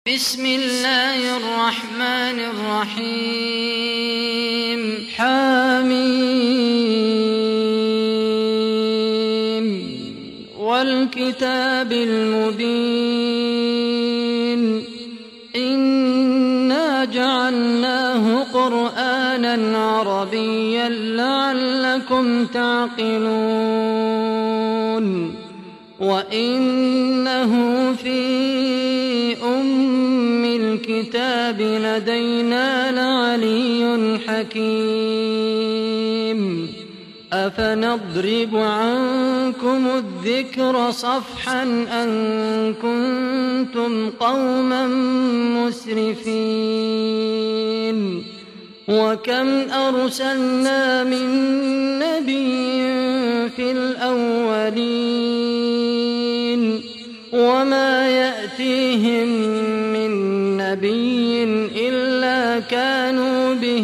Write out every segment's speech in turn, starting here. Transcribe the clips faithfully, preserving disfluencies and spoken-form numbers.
بسم الله الرحمن الرحيم حميم والكتاب المبين إنا جعلناه قرآنا عربيا لعلكم تعقلون وإنه في أم الكتاب لدينا لعلي حكيم أفنضرب عنكم الذكر صفحا أن كنتم قوما مسرفين وكم أرسلنا من نبي في الأولين وما يأتيهم من نبي إلا كانوا به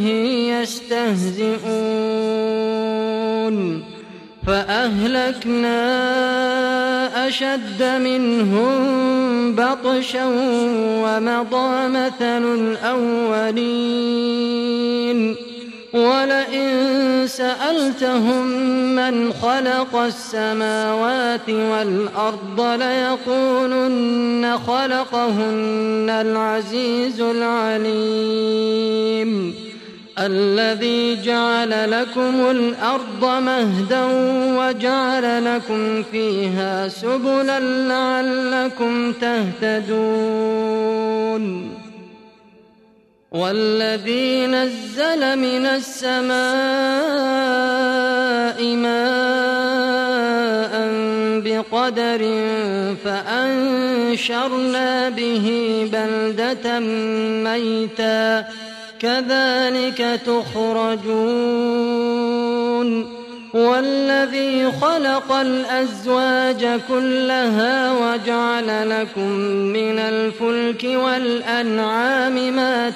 يستهزئون فأهلكنا أشد منهم بطشا ومضى مثل الأولين ولئن سألتهم من خلق السماوات والأرض ليقولن خلقهن العزيز العليم الذي جعل لكم الأرض مهدا وجعل لكم فيها سبلا لعلكم تهتدون والذي نزل من السماء ماء بقدر فأنشرنا به بلدة ميتا كذلك تخرجون والذي خلق الأزواج كلها وجعل لكم من الفلك والأنعام ما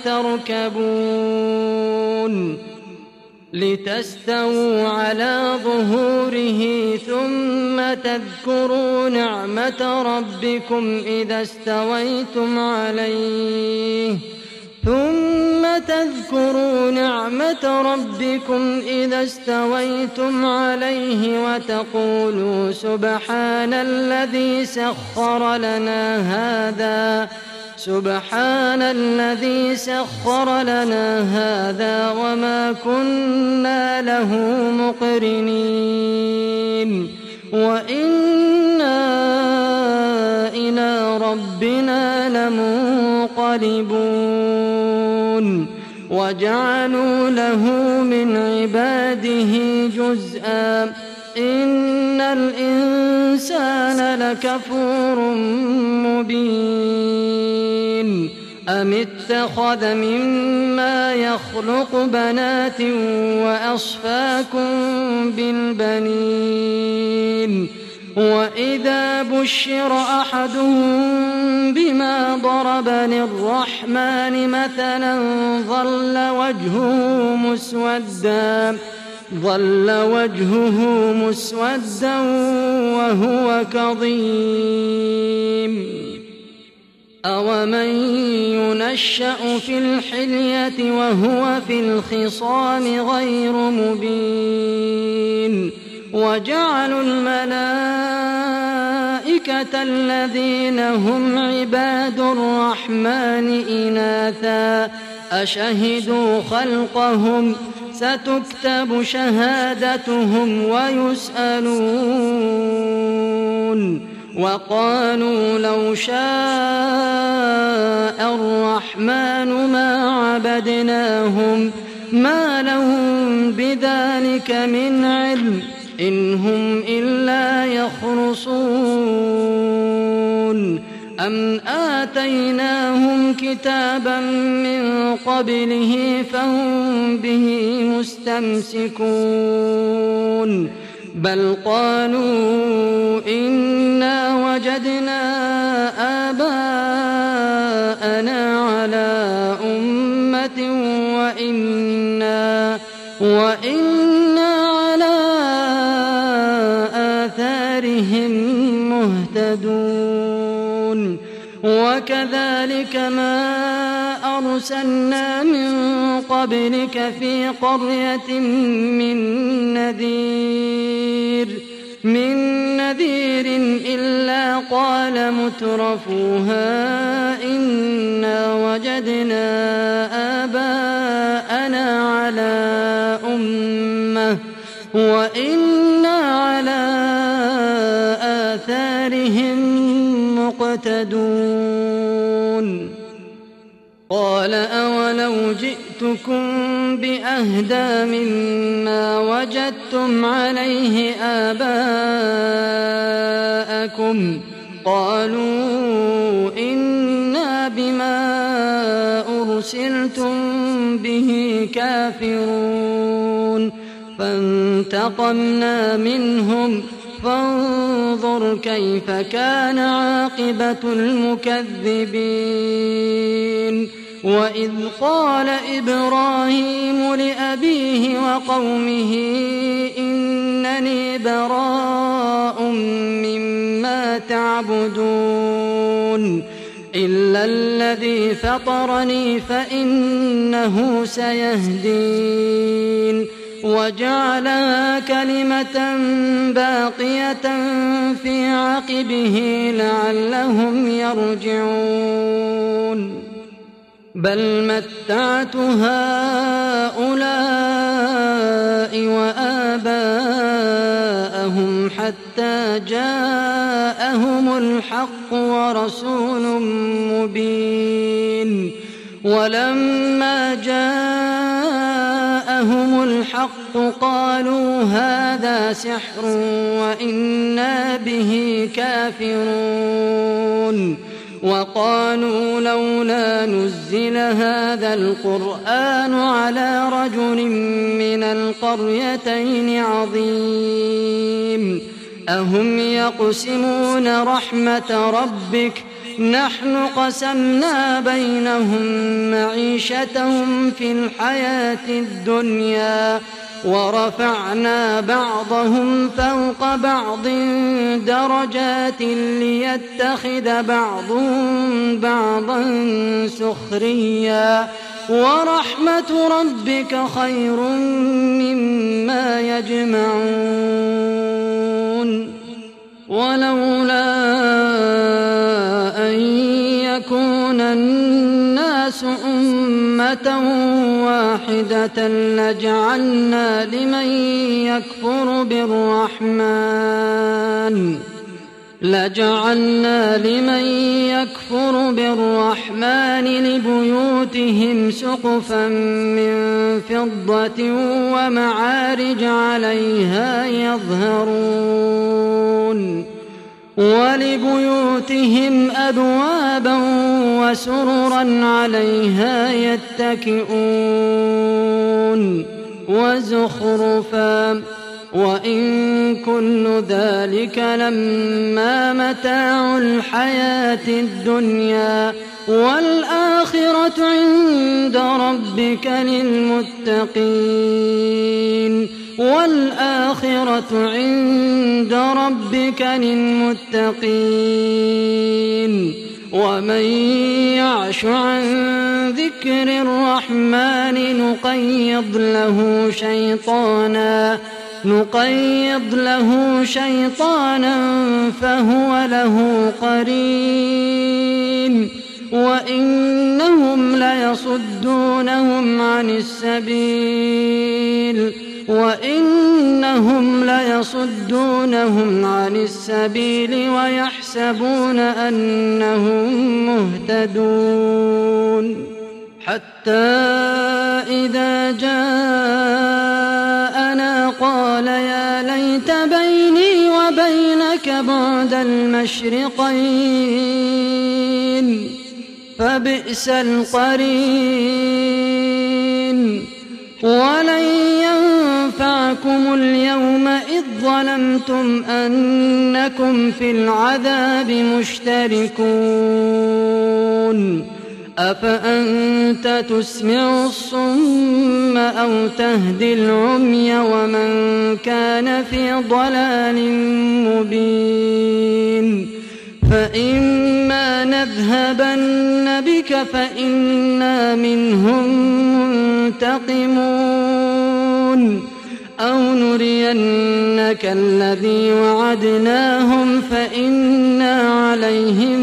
تركبون لتستووا على ظهوره ثم تذكروا نعمة ربكم إذا استويتم عليه ثم تذكروا نعمة ربكم إذا استويتم عليه وتقولوا سبحان الذي سخر لنا هذا سبحان الذي سخر لنا هذا وما كنا له مقرنين وإنا إلى ربنا لمنقلبون وجعلوا له من عباده جزءا إن الإنسان لكفور مبين أم اتخذ مما يخلق بنات وأصفاكم بالبنين وإذا بشر أحدهم بما ضرب للرحمن مثلا ظل وجهه مسودا ظل وجهه مسودا وهو كظيم أومن ينشأ في الحلية وهو في الخصام غير مبين وجعلوا الملائكة الذين هم عباد الرحمن إناثا أشهدوا خلقهم ستكتب شهادتهم ويسألون وقالوا لو شاء الرحمن ما عبدناهم ما لهم بذلك من علم إن هم إلا يخرصون أم آتيناهم كتابا من قبله فهم به مستمسكون بل قالوا إنا وجدنا آباءنا على أمة وإنا وإنا على آثارهم مهتدون وكذلك كما أرسلنا من قبلك في قرية من نذير من نذير إلا قال مترفوها إنا وجدنا آباءنا على أمة وإنا على آثارهم مقتدون قال أولو جئتكم بأهدى مما وجدتم عليه آباءكم قالوا إنا بما أرسلتم به كافرون فانتقمنا منهم فانظر كيف كان عاقبة المكذبين وإذ قال إبراهيم لأبيه وقومه إنني براء مما تعبدون إلا الذي فطرني فإنه سيهدين وجعلها كلمة باقية في عقبه لعلهم يرجعون بل متعت هؤلاء وآباءهم حتى جاءهم الحق ورسول مبين ولما جاءهم الحق قالوا هذا سحر وإنا به كافرون وقالوا لولا نزل هذا القرآن على رجل من القريتين عظيم أهم يقسمون رحمة ربك نحن قسمنا بينهم معيشتهم في الحياة الدنيا ورفعنا بعضهم فوق بعض درجات ليتخذ بعضهم بعضا سخريا ورحمة ربك خير مما يجمعون ولولا أن يكون الناس أمة واحدة لجعلنا لمن يكفر بالرحمن لجعلنا لمن يكفر بالرحمن لبيوتهم سقفا من فضة ومعارج عليها يظهرون ولبيوتهم أبوابا وسررا عليها يتكئون وزخرفا وإن كل ذلك لما متاع الحياة الدنيا والآخرة عند ربك للمتقين والآخرة عند ربك للمتقين ومن يعش عن ذكر الرحمن نقيض له شيطانا نقيض له شيطانا فهو له قرين وإنهم ليصدونهم عن السبيل وإنهم ليصدونهم عن السبيل ويحسبون أنهم مهتدون حتى إذا جاءنا قال يا ليت بيني وبينك بعد المشرقين فبئس القرين ولن ينفعكم اليوم إذ ظلمتم أنكم في العذاب مشتركون أفأنت تسمع الصم أو تهدي العمي ومن كان في ضلال مبين فإما نذهبن بك فإنا منهم منتقمون أو نرينك الذي وعدناهم فإنا عليهم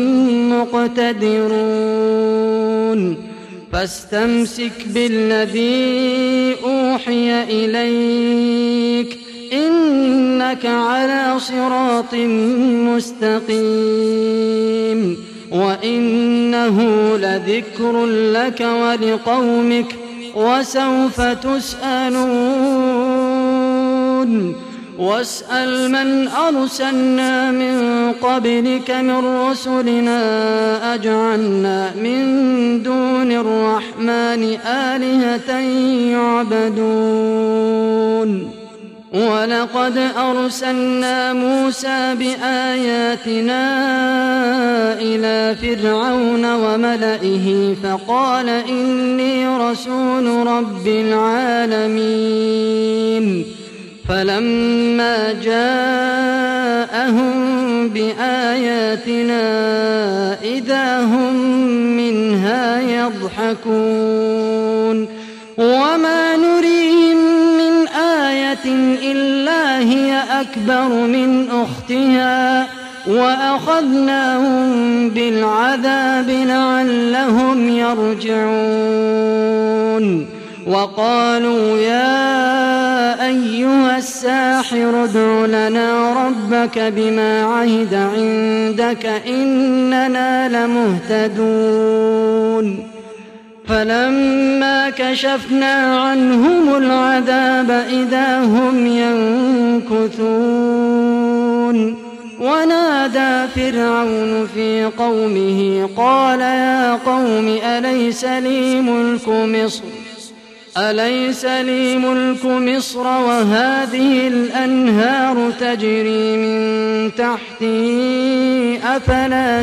مقتدرون فاستمسك بالذي أوحي إليك إنك على صراط مستقيم وإنه لذكر لك ولقومك وسوف تسألون واسأل من أرسلنا من قبلك من رسلنا أجعلنا من دون الرحمن آلهة يعبدون ولقد أرسلنا موسى بآياتنا إلى فرعون وملئه فقال إني رسول رب العالمين فلما جاءهم بآياتنا إذا هم منها يضحكون وما نريهم من آية إلا هي أكبر من أختها وأخذناهم بالعذاب لعلهم يرجعون وقالوا يا أيها الساحر ادع لنا ربك بما عهد عندك إننا لمهتدون فلما كشفنا عنهم العذاب إذا هم ينكثون ونادى فرعون في قومه قال يا قوم أليس لي ملك مصر أليس لي ملك مصر وهذه الأنهار تجري من تحتي أفلا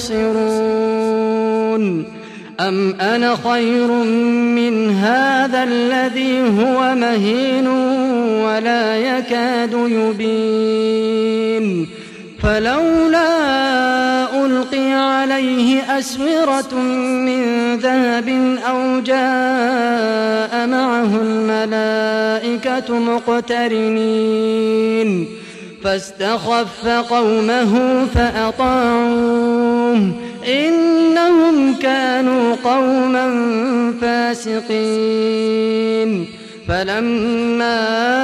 تبصرون أم أنا خير من هذا الذي هو مهين ولا يكاد يبين فلولا ألقي عليه أسورة من ذهب أو جاء معه الملائكة مقترنين فاستخف قومه فأطاعوه إنهم كانوا قوما فاسقين فلما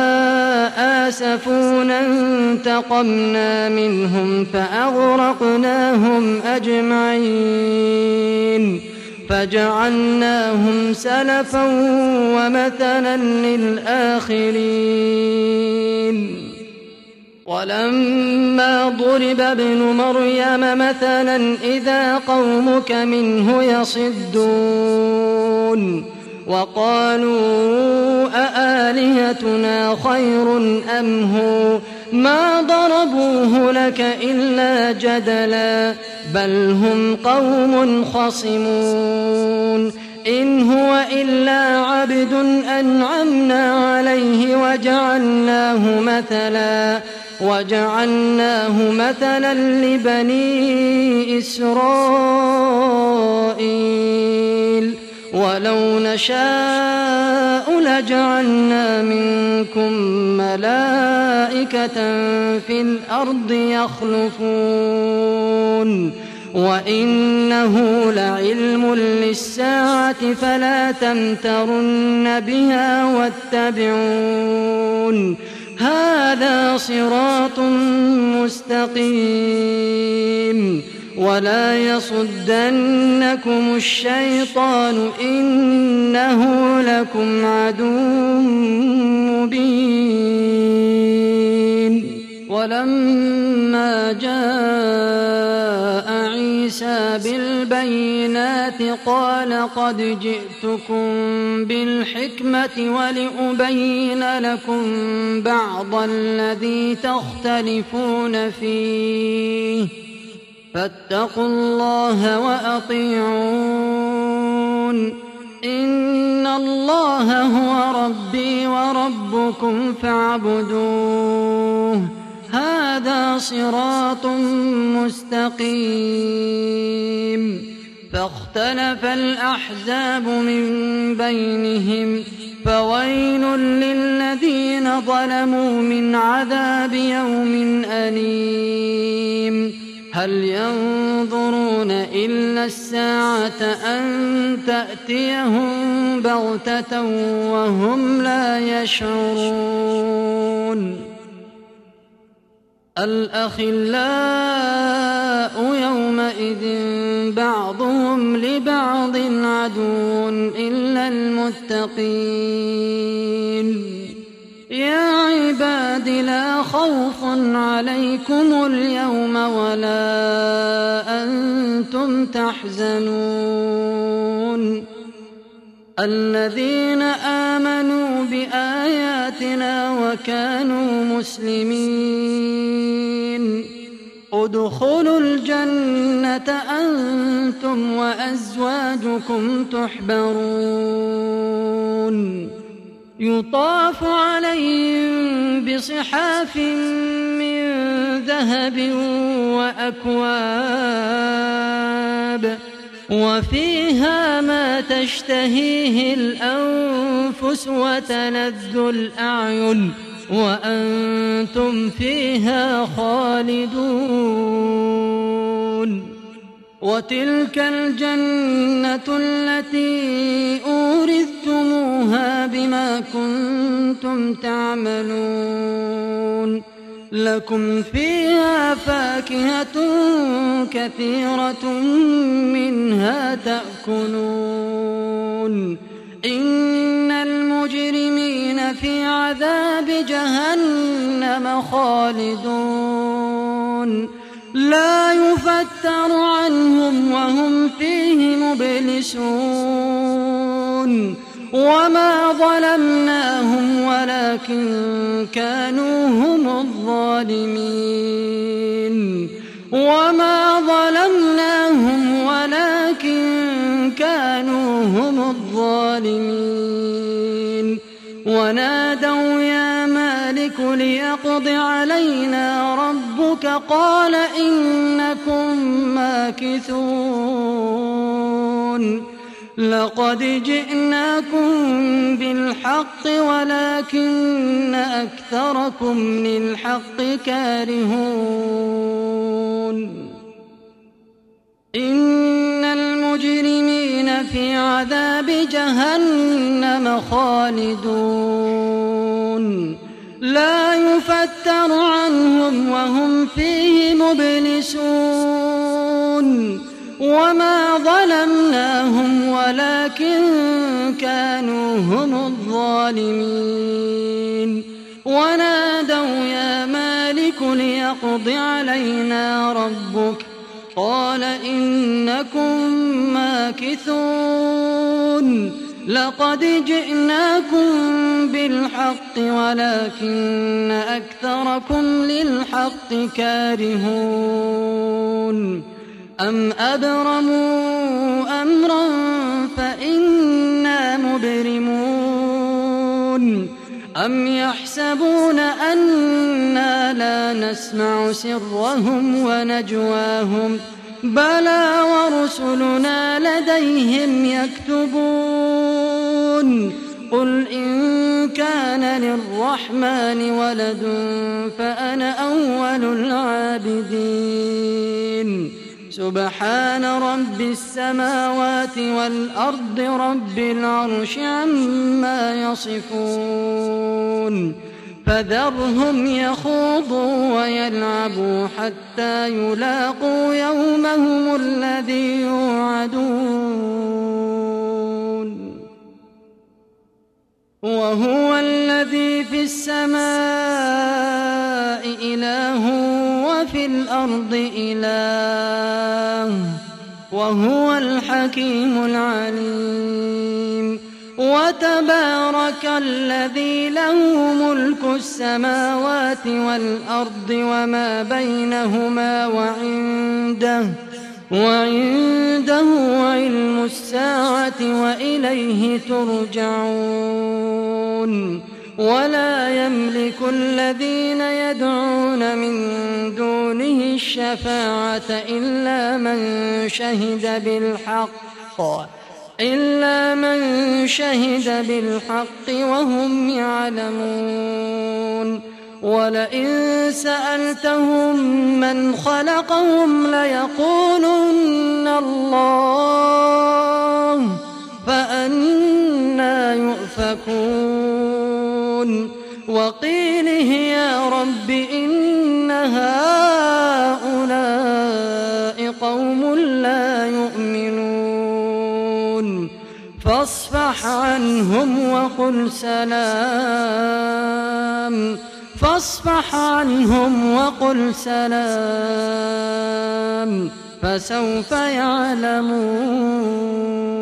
آسفونا انتقمنا منهم فأغرقناهم أجمعين فجعلناهم سلفا ومثلا للآخرين ولما ضرب ابن مريم مثلا إذا قومك منه يصدون وقالوا أآلهتنا خير أم هو ما ضربوه لك إلا جدلا بل هم قوم خصمون إن هو إلا عبد أنعمنا عليه وجعلناه مثلا وجعلناه مثلا لبني إسرائيل ولو نشاء لجعلنا منكم ملائكة في الأرض يخلفون وإنه لعلم للساعة فلا تمترن بها واتبعون هذا صراط مستقيم ولا يصدنكم الشيطان إنه لكم عدو مبين ولما جاء عيسى بالبينات قال قد جئتكم بالحكمة ولأبين لكم بعض الذي تختلفون فيه فاتقوا الله وأطيعون إن الله هو ربي وربكم فاعبدوه هذا صراط مستقيم فاختلف الأحزاب من بينهم فويل للذين ظلموا من عذاب يوم أليم هل ينظرون إلا الساعة أن تأتيهم بغتة وهم لا يشعرون الأخلاء يومئذ بعضهم لبعض عدو إلا المتقين يا عباد لا خوف عليكم اليوم ولا أنتم تحزنون الذين آمنوا بآياتنا وكانوا مسلمين ادخلوا الجنة أنتم وأزواجكم تحبرون يطاف عليهم بصحاف من ذهب وأكواب وفيها ما تشتهيه الأنفس وتلذ الأعين وأنتم فيها خالدون وتلك الجنة التي أورثتموها بما كنتم تعملون لكم فيها فاكهة كثيرة منها تأكلون إن المجرمين في عذاب جهنم خالدون لا يفتر عنهم وهم فيه مبلسون وما ظلمناهم ولكن كانوا هم الظالمين وما ظلمناهم ولكن كانوا هم الظالمين ونادوا يا مالك ليقض علينا ربك قال إنكم ماكثون لقد جئناكم بالحق ولكن أكثركم للحق كارهون إن المجرمين في عذاب جهنم خالدون لا يفتر عنهم وهم فيه مبلسون وما ظلمناهم ولكن كانوا هم الظالمين ونادوا يا مالك ليقض علينا ربك قال إنكم ماكثون لقد جئناكم بالحق ولكن أكثركم للحق كارهون أم أبرموا أمرا فإنا مبرمون أم يحسبون أنا لا نسمع سرهم ونجواهم بلى ورسلنا لديهم يكتبون قل إن كان للرحمن ولد فأنا أول العابدين سبحان رب السماوات والأرض رب العرش عما يصفون فذرهم يخوضوا ويلعبوا حتى يلاقوا يومهم الذي يوعدون وهو الذي في السماء إله وفي الأرض إله وهو الحكيم العليم وتبارك الذي له ملك السماوات والأرض وما بينهما وعنده وعنده علم الساعة وإليه ترجعون ولا يملك الذين يدعون من دونه الشفاعة إلا من شهد بالحق إلا من شهد بالحق وهم يعلمون ولئن سألتهم من خلقهم ليقولن الله فأنى يؤفكون وقيله يا رب إن هؤلاء قوم لا يؤمنون فاصفح عنهم وقل سلام فاصفح عنهم وقل سلام فسوف يعلمون.